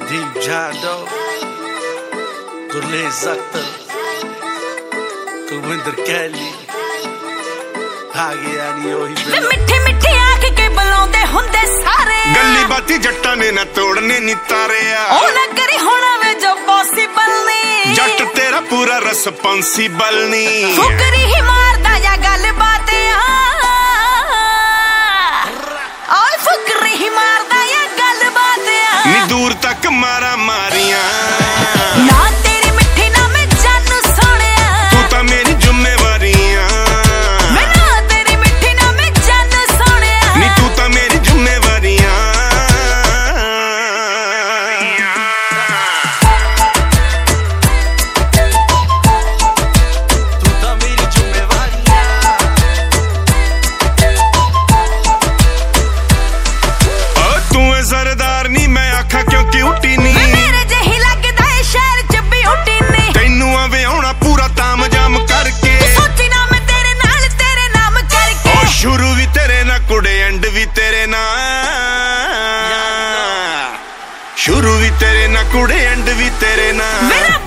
Deep Jado, Gurleen Zakter, Kulwinder Kelly, ਆ ਗਿਆ ਨੀ ਉਹੀ ਵੇ ਮਿੱਠੀ ਮਿੱਠੀ ਆਖ ਕੇ ਬੁਲਾਉਂਦੇ ਹੁੰਦੇ ਸਾਰੇ ਗੱਲੀ ਬਾਤੀ ਜੱਟਾਂ ਨੇ ਨਾ ਤੋੜਨੇ ਨੀ ਤਾਰਿਆ ਉਹ ਨਾ ਕਰੀ ਹੋਣਾ ਵੇ ਜੋ ਪੋਸੀਬਲ ਨਹੀਂ ਜੱਟ ਤੇਰਾ ਪੂਰਾ ਰਿਸਪੌਂਸੀਬਲ ਨਹੀਂ ਫੁਕਰੀ ਹੀ ਮਾਰਦਾ ਜਾਂ ਗੱਲ ਬਾਤ ਆਏ ਫੁਕਰੀ ਹੀ ਮਾਰਦਾ ਜਾਂ ਗੱਲ ਬਾਤ ਨੀ ਦੂਰ ਤੱਕ ਮਾਰਾ ਮਾਰੀਆਂ ਨਾ ਤੇਰੀ ਮਿੱਠੀ ਨਾ ਮੈਂ ਜਾਨੂ ਸੋਹਣਿਆ ਤੂੰ ਤਾਂ ਮੇਰੀ ਜ਼ਿੰਮੇਵਾਰੀਆਂ ਮੈਂ ਨਾ ਤੇਰੀ ਮਿੱਠੀ ਨਾ ਮੈਂ ਜਾਨੂ ਸੋਹਣਿਆ ਨੀ ਤੂੰ ਤਾਂ ਮੇਰੀ ਜ਼ਿੰਮੇਵਾਰੀਆਂ ਤੂੰ ਤਾਂ ਮੇਰੀ ਜ਼ਿੰਮੇਵਾਰੀਆਂ ਓ ਤੂੰ ਐ ਜ਼ਰਦਾਰ ਨੀ ਮੈਂ ਆਖਾਂ ਕਿਉਂ ਕਿਊਟੀ ਨੀ ਮੇਰੇ ਜਿਹੀ ਲੱਗਦਾ ਏ ਸ਼ਹਿਰ ਚ ਬਿਊਟੀ ਨੀ ਤੈਨੂੰ ਆਵੇ ਆਉਣਾ ਪੂਰਾ ਤਾਮ-ਜਾਮ ਕਰਕੇ ਸੋਚੀ ਨਾ ਮੈਂ ਤੇਰੇ ਨਾਮ ਕਰਕੇ ਓ ਸ਼ੁਰੂ ਵੀ ਤੇਰੇ ਨਾਲ ਕੁੜੇ ਐਂਡ ਵੀ ਤੇਰੇ ਨਾਲ ਸ਼ੁਰੂ ਵੀ ਤੇਰੇ ਨਾਲ ਕੁੜੇ ਐਂਡ ਵੀ ਤੇਰੇ ਨਾਲ ਮੇਰਾ